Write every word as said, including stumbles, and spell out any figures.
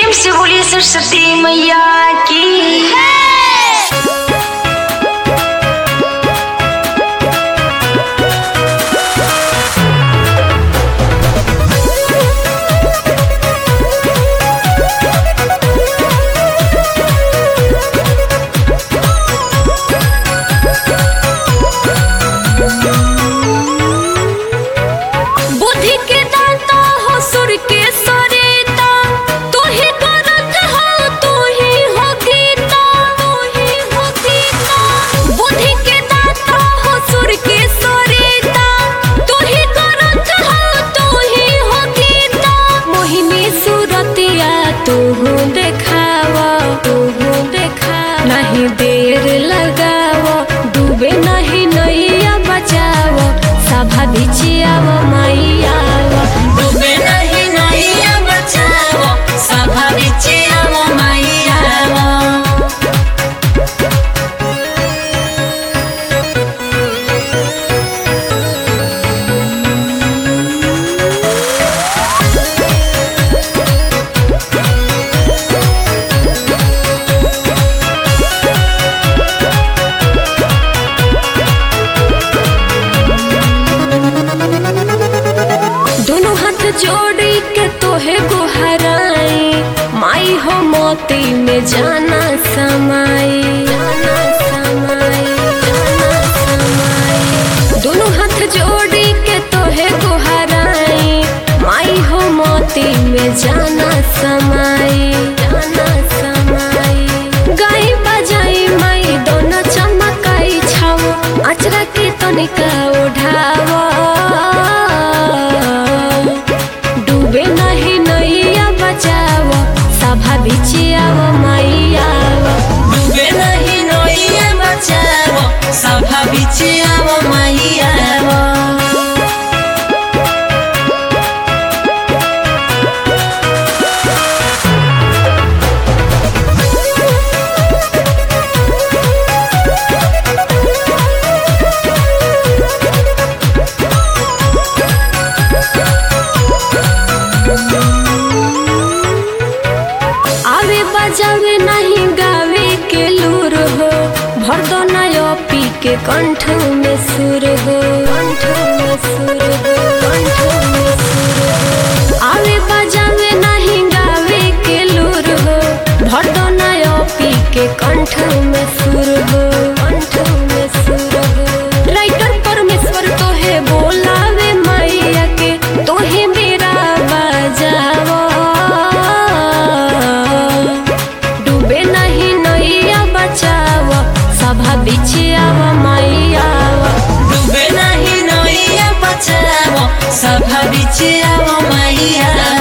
प्रेम से बोलिए सरस्वती मैया की। नहीं देर लगाओ, डूबे नहीं नैया बचाओ, सभा बिचियाओ मैया, डूबे नहीं नैया बचाओ, सभा बिचियाओ मैया। जोड़ी के तोहे गुहराई, माई हो मोती में जाना समाई, जाना समाई, जाना समाई। दोनों हाथ जोड़ी के तोहे गुहराई, माई हो मोती में जाना समाई, जाना समाई। गाई बजाई माई दोनों चमकाई छाओ, अचरा की तनिका उठाओ, सभा बिचियाओ मैया, डूबे नहीं नैया बचाओ, सभा बिचियाओ मैया। बजावे नहीं गावे के लूर हो, भर दो नयो पी के कंठ में सुर हो, कंठ में सुर हो, कंठ में सुर हो। आवे बजावे नहीं गावे के लूर हो, भर दो नयो पी के कंठ में सुर हो, कंठ में सुर हो। राइटर परमेश्वर तो है बोलावे मैया के, तो है मेरा बजाओ, सभा बिचियाओ मैया, डूबे नहीं नैया बचाओ, सभा बिचियाओ मैया।